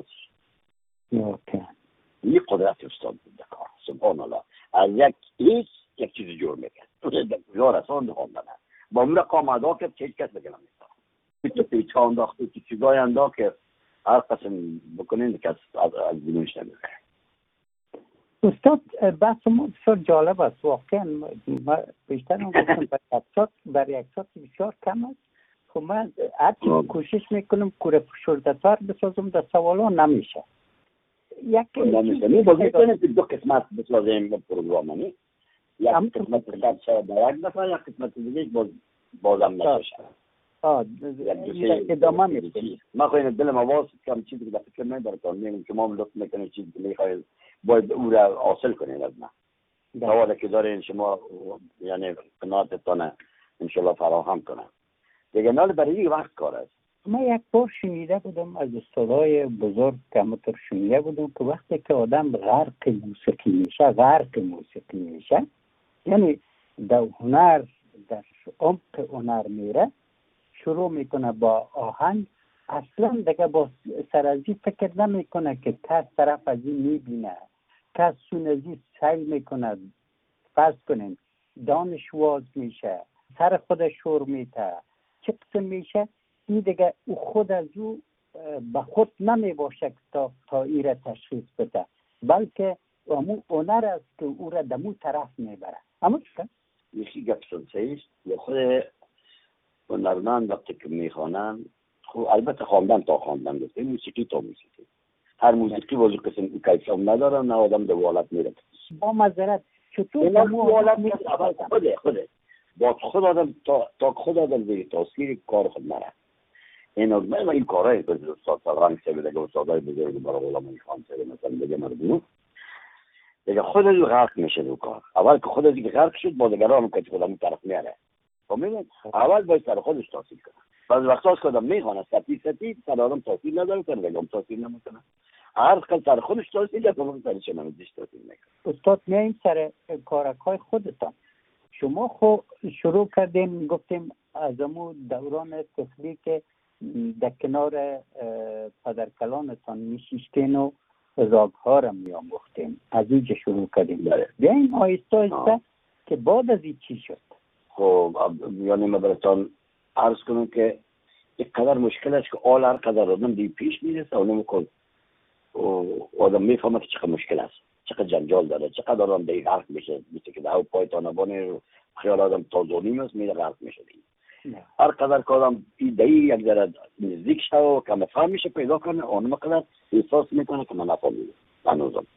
این قدرت استاد بود کار سبحان الله از یک هیچ یک چیز جور میکرد بسیار آسان خواندن با اون رقم ادا کرد که هیچ کس بگه نمیتونه تو پیچه انداخت تو چیزای انداخت که هر قسم بکنین که از بیرونش نمیره استاد بحث ما بسیار جالب است واقعا بیشتر هم گفتم برای یک ساعت بسیار کم است خب من حتی کوشش میکنم کوره فشردتر بسازم در سوالا نمیشه یک نمیشه می باز میکنه دو قسمت بسازیم پروگرامانی یک قسمت قد شد در یک دفعه یک قسمت دیگه باز بازم نشه آه ادامه میدیم ما خواهیم دل مواز کم چیزی که در فکر نمیبرتان میگم که ما لطف میکنیم چیزی که میخواهیم باید او را حاصل کنیم از من سوالی که دارین شما یعنی قناعتتان انشالله فراهم کنم دیگه نال برای یک وقت کار است من یک بار شنیده بودم از استادای بزرگ که همونطور شنیده بودم که وقتی که آدم غرق موسیقی میشه غرق موسیقی میشه یعنی در هنر در عمق هنر میره، شروع میکنه با آهنگ، اصلا دیگه با سرازی فکر نمیکنه که کس طرف از این میبینه، کس سونزی سیل میکنه. فرض کنیم دانش واز میشه، سر خودش شور میته، چه قسم میشه، این دیگه او خود از او به خود نمیباشه که تا, تا ای را تشخیص بده، بلکه امو هنر است که او را دمو طرف میبره. اما چه؟ یکی گپ سنسه است، یا خود هنرمند وقتی که میخوانن، خب البته خواندن تا خواندن گفته، موسیقی تا موسیقی، هر موسیقی واسه قسم کیفیت نداره، نه آدم دوالت میره. با معذرت چطور دوالت میره؟ اول خوده خوده با خود آدم تا تا خود آدم دیگه تاثیر کار خود نره. این آدم این کارهای که استاد سالرنگ سه بده، استادای بزرگ برای علامه خان سه مثلا دیگه مردم دیگه خود از غرق میشه دو کار. اول که خود از دیگه غرق شد، با دیگران که خودمون طرف میاره. فهمیدید؟ اول باید سر خودش تاثیر کنه. بعض وقتا است که آدم میخوانه ستی ستی سر آدم تاثیر نداره، سر دیگه هم تاثیر نمیکنه. هر کل سر خودش تاثیر کنه، سر چه نمیدیش تاثیر میکنه. استاد میایم سر کارکای خودتان. شما خو شروع کردیم گفتیم از امو دوران طفلی که در کنار پدرکلانتان میشیشتین و راگ‌ها را میآموختیم، از اینجا شروع کردیم. بیاییم آهسته آهسته که بعد از این چی شد؟ خب یعنی من براتون عرض کنم که یک قدر مشکل است که آل هر قدر آدم دی پیش میرسه اونم کن آدم میفهمه که چقدر مشکل است، چقدر جنجال داره، چقدر آدم دی غرق میشه، مثل که دهو پایتان بانه خیال آدم تازونیم است میره غرق میشه دی. هر قدر که آدم این دی یک ذره نزدیک شه و که مفهم میشه پیدا کنه، اونم قدر احساس میکنه که من نفهمیدم هنوزم.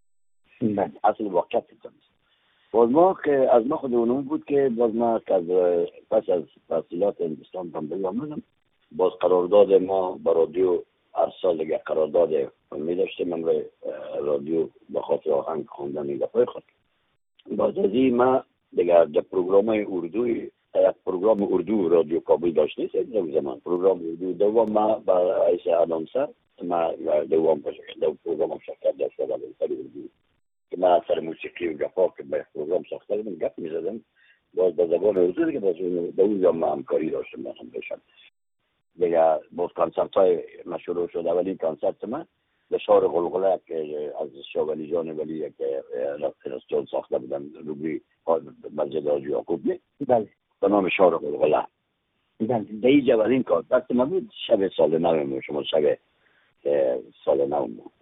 اصل واقعیت است. باز ما که از ما خود اونم بود که باز ما که از پس از تحصیلات هندوستان بمبئی آمدم، باز قرارداد ما با رادیو هر سال دیگه قرارداد می داشتیم، من به رادیو به خاطر آهنگ خواندن این دفعه خود. باز از این ما دیگه در پروگرام اردوی یک پروگرام اردو رادیو کابل داشت نیست در زمان پروگرام اردو دوم ما با ایس آنونسر ما دوم باشه دو پروگرام شرکت داشته در اردو که من سر موسیقی و گپا که به پروگرام ساخته بودم گپ میزدم، باز به زبان اردو دیگه باز دوم ما همکاری داشتم با هم بشم دیگه. باز کنسرت های مشهور شد. اولین کنسرت من به شهر غلغله که از شاولی جان ولی که رستوران ساخته بودم روبی مسجد حاجی یعقوب می بله به نام شهر غلغله. بله دی اولین کنسرت من بود، شب سال نو شما شب سال نو بود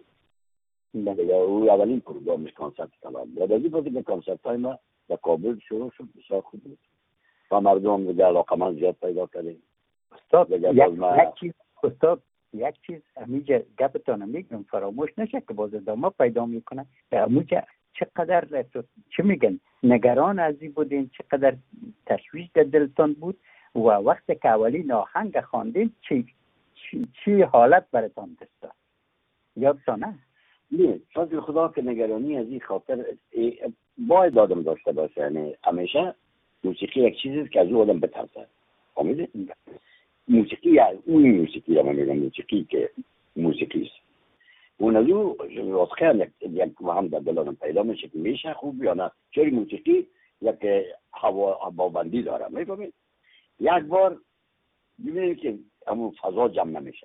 دیگه. او اولین پروگرامش کنسرت کردم. بعد از این بود کنسرت های ما در کابل شروع شد، بسیار خوب بود و مردم دیگه علاقمند زیاد پیدا کردیم. استاد یک چیز استاد یک چیز همینجا گپتان میگم فراموش نشه که باز ادامه پیدا میکنه. همونجا چقدر چه میگن نگران از این بودین، چقدر تشویش در دلتان بود و وقتی که اولین آهنگ خواندین چی چی, چی حالت براتون داشت یادتانه؟ نه فضل خدا که نگرانی از این خاطر باید آدم داشته باشه. یعنی همیشه موسیقی یک چیزی که از او آدم بترسه. فهمیدید؟ موسیقی یا اون موسیقی یا من میگم موسیقی که موسیقی است، اون از او واسخه یک هم در دل آدم پیدا میشه که میشه خوب یا نه. چون موسیقی یک هوابندی داره، میفهمید؟ یک بار ببینید که همون فضا جمع نمیشه.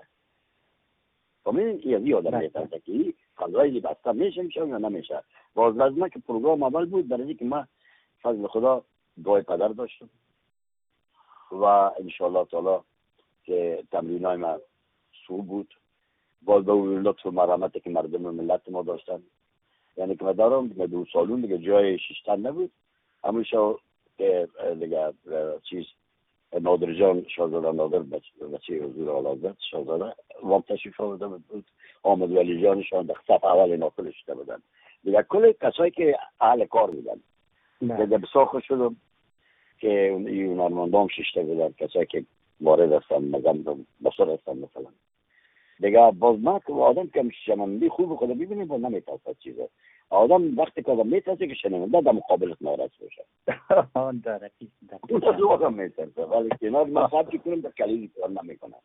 فهمیدید؟ یعنی آدم میترسه که فضایی بسته میشه میشه یا نمیشه. باز لازمه که پروگرام اول بود برای که من فضل خدا دعای پدر داشتم و انشاءالله تعالی که تمرین های ما سو بود. باز به اون لطف و مرحمتی که مردم و ملت ما داشتن، یعنی که ما دارم دیگه دو سالون دیگه جای شیشتن نبود. همونشا که دیگه چیز نادر جان شاهزاده نادر بچه حضور آلازد شاهزاده وام تشریف آورده بود، آمد ولی جانشان در صف اول ناقل شده بودن دیگه. کل کسایی که اهل کار بودن دیگه بسیار خوش شدم که این هنرمندان شیشته بودن، کسایی که وارد هستن مزم بسر هستن مثلا دیگه. باز ما که آدم که شنونده خوب خود ببینیم و نمیترسد چیزه. آدم وقتی که آدم میترسه که شنونده در مقابلت ناراض باشه آن داره اون از او آدم میترسه، ولی کنار ما خواهد کنیم در کلیدی کار نمیکنه.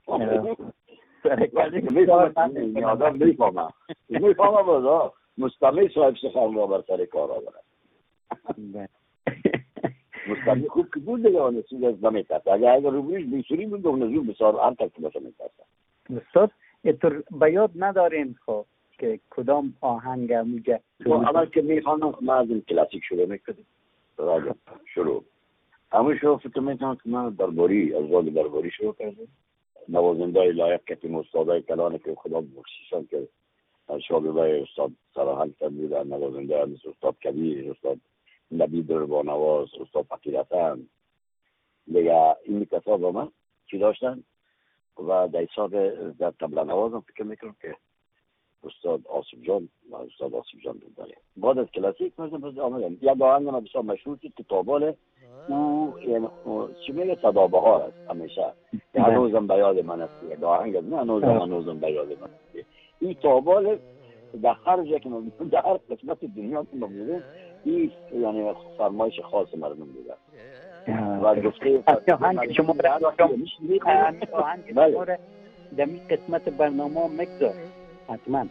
آدم میفهمه میفهمه بازا مستمع صاحب سخن را بر سر کار آورد. مستقیم خوب که بود دیگه آن چیز از نمیترسه. اگر اگر رویش بیسوری بود اون نزول بسیار هر تک باشه میترسه. استاد اتر بیاد نداریم خب که کدام آهنگ موجه تو اول که میخوانم ما از این کلاسیک شروع میکنیم راجع شروع همون شروع فکر میکنم که من درباری از راگ درباری شروع کردم. نوازنده لایق کتیم استادای کلانه که خدا بخشیشان که شاگردای استاد سراهنگ بودن، نوازنده مثل استاد کبیر، استاد نبی دربانواز، استاد فقیر حسن دیگه این کسا با من چی داشتن و در حساب در تبله نوازم فکر میکنم که استاد آصف جان و استاد آصف جان داره. بعد از کلاسیک مثلا آمدم یک آهنگ ما بسیار مشهور که کتاباله او یعنی چی میگه صدا بهار است همیشه که هنوزم به یاد من است. یک آهنگ از نه هنوزم هنوزم به یاد من است. این کتاباله در هر جایی که ما در هر قسمت دنیا که ما بودیم این یعنی فرمایش خاص مردم بوده و گفته آهنگ شما آهنگ شما در این قسمت برنامه مگذار حتما.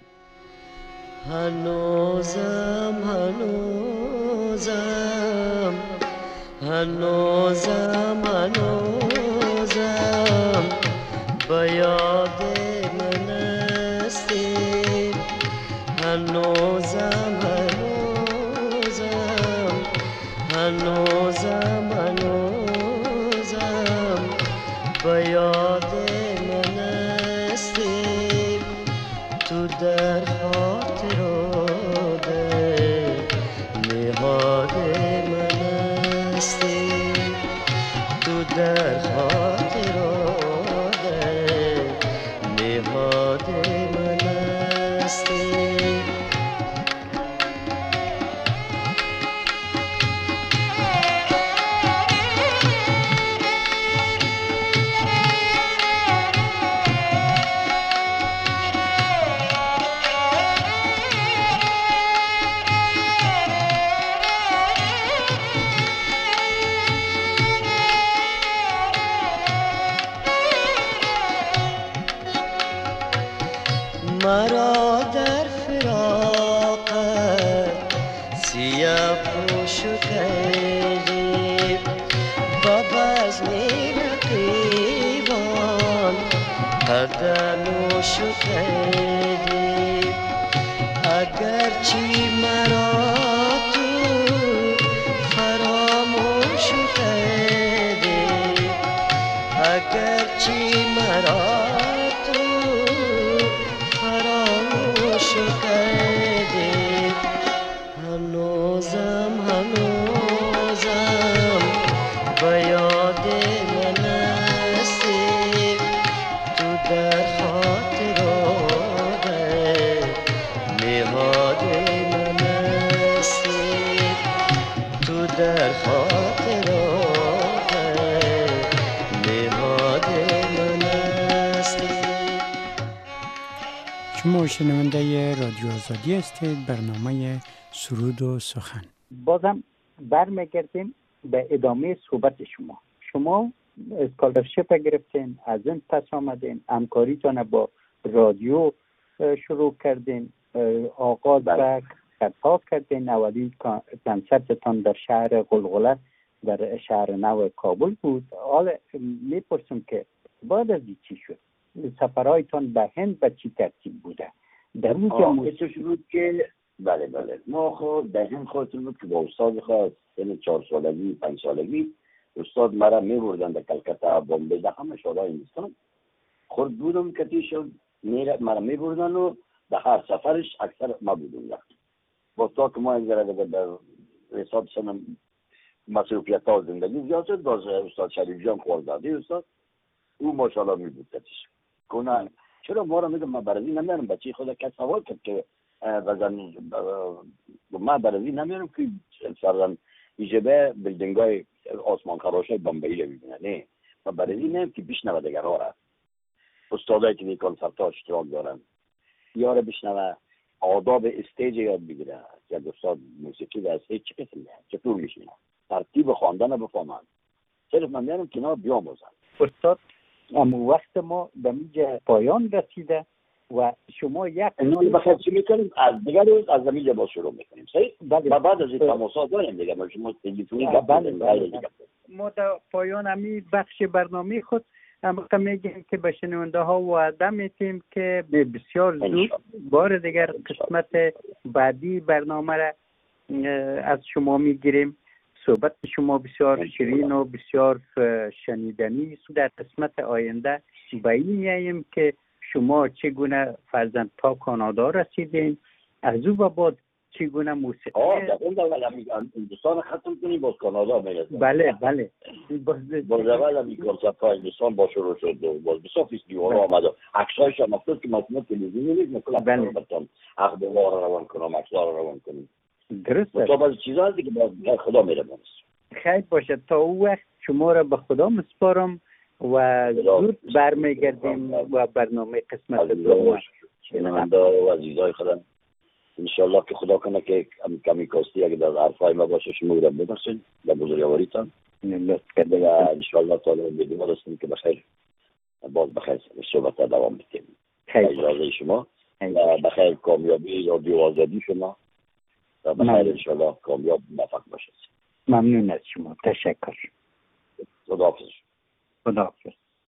هنوزم هنوزم هنوزم هنوزم با یاد من استی هنوزم هنوزم هنوزم هنوزم با یاد من استی تو در خاطراده نهاد من استی تو در خاطراده نهاد من استی مرا در فراقت سیاه پوشو کردی با بزم رقیبان قدموشو کردی اگرچی مرا تو فراموشو کردی اگرچی مرا هنوزم هنوزم با یاد من استی تو در خاطراده نهاد من استی تو در خاطراده نهاد من استی. شما شنونده رادیو آزادی هستید. برنامه سرود و سخن. بازم برمیگردیم به ادامه صحبت شما. شما اسکالرشپ گرفتین، از این پس آمدین، همکاریتان با رادیو شروع کردین، آغاز به خطاب کردین. اولی کنسرتتان در شهر غلغله در شهر نو کابل بود. حالا میپرسم که بعد از این چی شد؟ سفرهایتان به هند به چی ترتیب بوده؟ در اونجا موسیقی شروع که بله بله ما خود در هند خواهد بود که با استاد خواهد سن چهار سالگی پنج سالگی استاد مرا میبردن در کلکتا بامبی در همه شهرهای هندوستان خود بودم کتیشون مرا میبردن و در هر سفرش اکثر ما بودم با تا که ما اگر در حساب سنم مصروفیت ها زندگی زیاد شد باز استاد شریف جان خوردادی استاد او ماشاءالله میبود کتیش کنن چرا ما را میگم من برازی نمیارم بچه خود کس سوال کرد که بزن ما برازی نمیارم که سرزن ایجبه بلدنگ های آسمان خراش های بامبئی رو ببینه نه من برازی نمیم که بشنوه دیگر ها را استادایی که این کنسرت ها اشتراک دارن یاره بشنوه آداب استیج یاد بگیره که استاد موسیقی در استیج چه قسم ده چطور میشینه ترتیب خواندن رو بفهمن صرف من میارم کنار بیاموزن. استاد اما وقت ما به میجه پایان رسیده. و شما یک اینو بخیر چی میکنیم از دیگر روز از زمین لباس شروع میکنیم صحیح؟ بله. و بعد از این تماسا داریم دیگه ما شما تلفنی بله، گپ بله، بزنیم بله. ما در پایان امی بخش برنامه خود اما میگیم که به شنونده ها وعده میتیم که بسیار زود بار دیگر قسمت بعدی برنامه را از شما میگیریم. صحبت شما بسیار شیرین و بسیار شنیدنی است. در قسمت آینده به این میاییم که شما چگونه فرزند تا کانادا رسیدین، از او و بعد چگونه موسیقی آه در اون دول هندوستان ختم کنیم باز کانادا میرسیم. بله بله باز اول همی کنسرت های هندوستان با شروع شد و باز بسیار فیستیوال آمد و عکسایش هم افتاد که مصنوع تلویزیونی نیست نکل افتاد اخبار روان کنم اکسار روان کنیم درست است. تا بعضی چیزا هستی که باز خدا میره بانست. خیر باشد تا او وقت شما را به خدا مسپارم و زود برمیگردیم و برنامه قسمت دوم شنونده و عزیزای خودم انشالله که خدا کنه که کمی کاستی اگه در حرفای ما باشه شما رو ببخشید در بزرگواریتان لطف کرده و انشالله تا بدیم رسیم که بخیر باز بخیر صحبت دوام بدیم. اجازه شما و بخیر کامیابی یا دیوازدی شما و بخیر انشالله کامیاب موفق باشید. ممنون از شما. تشکر. خداحافظ. خداحافظ.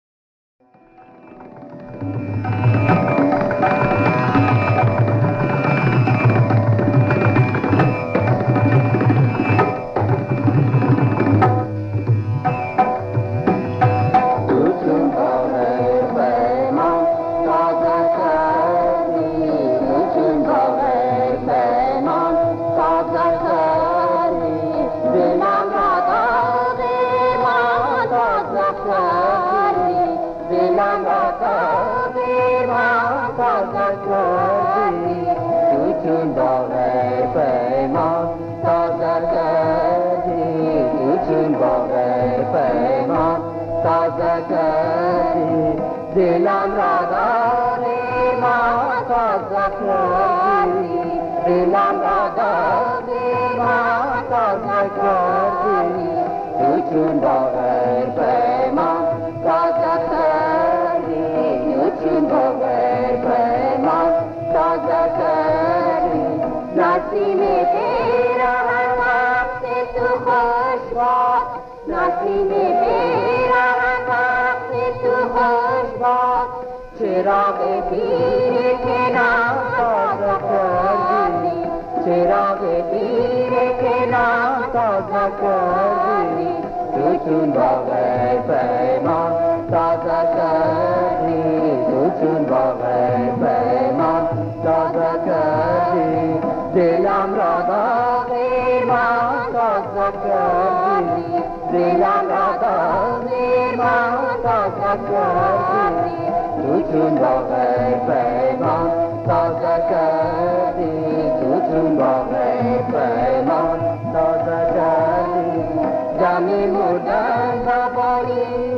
دلم را داری ما تازه کردی دلم را داری ما تازه کردی تو چون با غیر پیمان تازه کردی تو چون با غیر پیمان تازه کردی نسیم پیراهن وقت تو خوش باد نسیم پیراهن وقت تو خوش باد چراغ پیر کنار تازه کردی چراغ پیر کنار تازه کردی تو چون با غیر پیمان تازه کردی تو چون با غیر پیمان تازه کردی دلم را با غیرمان تازه کردی دلم را با غیرمان تازه کردی تو چون با غیر پیمان تازه کردی تو چون با غیر پیمان تازه کردی جمعی مردن با باری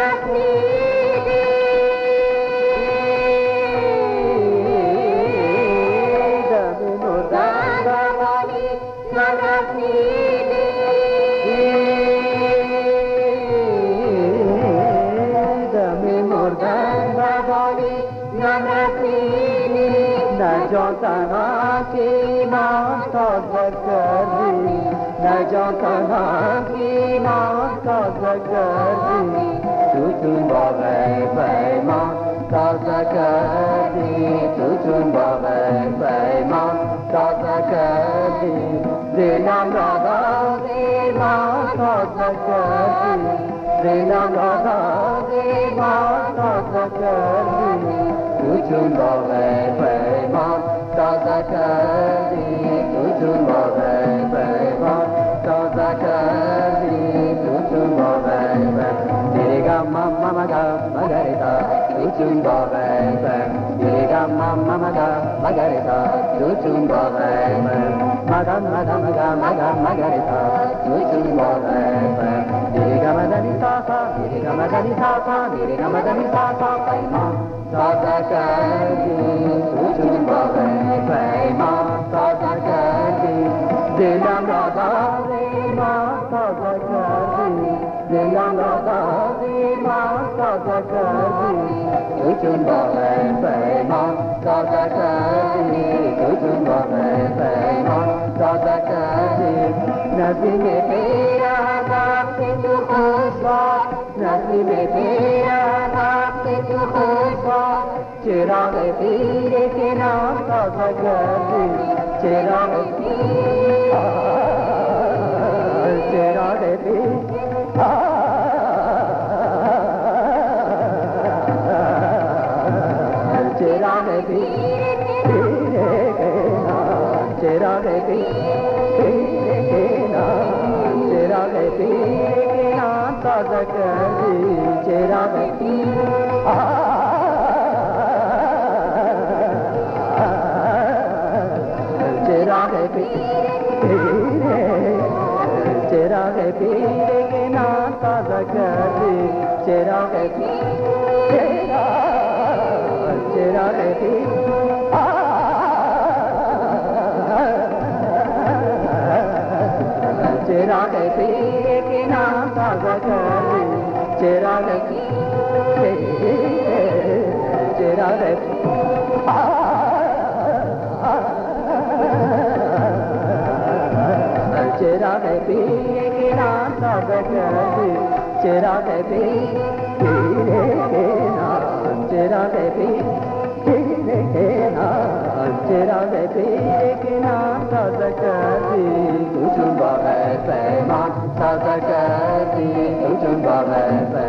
نرسیدی جمعی مردن با باری نرسیدی جمعی مردن با باری نرسیدی نجان تنها که ما تازه کردی نجان تنها که ما تازه کردی تو چون با غیر پیمان تازه کردی تو چون با غیر پیمان تازه کردی دلم را با غیرمان تازه کردی دلم را با غیرمان تازه کردی تو چون با غیر پیمان تازه کردی تو چون با غیر پیمان تازه کردی تو چون با غیر پیمان دیگم ماما مگم مگریتا تو چون با غیر پیمان دیگم ماما مگم مگریتا تو چون با غیر پیمان مگم مگم مگم مگم مگریتا تو چون با غیر پیمان دیگم مدنی ساسا دیگم مدنی ساسا دیگم مدنی ساسا پیمان تازه کردی تو چون با غیر پیمان تازه کردی دلم را داری ما تازه کردی دلم را داری ما تازه کردی تو چون باغ پیمان تازه کردی تو چون باغ پیمان تازه کردی نسیم پیران وقتی تو خوش باد نسیم پیران وقتی تو خوش باد چراغ پیر کنار تازه کردی چراغ پیر چراغ پیر چراغ پیر چراغ پیر چراغ پیر تازه کردی چراغ پیر چراغ پیر چراغ پیر کے نام تازہ کردی چراغ پیر چراغ پیر چراغ پیر کے نام تازہ کردی چراغ چراغ چراغ پیر کے نام تازہ کردی چراغ پیر کے نام چراغ پیر کے نام چراغ پیر کے نام تازہ کردی تو چون باغ پیمان تازہ کردی تو چون باغ پیمان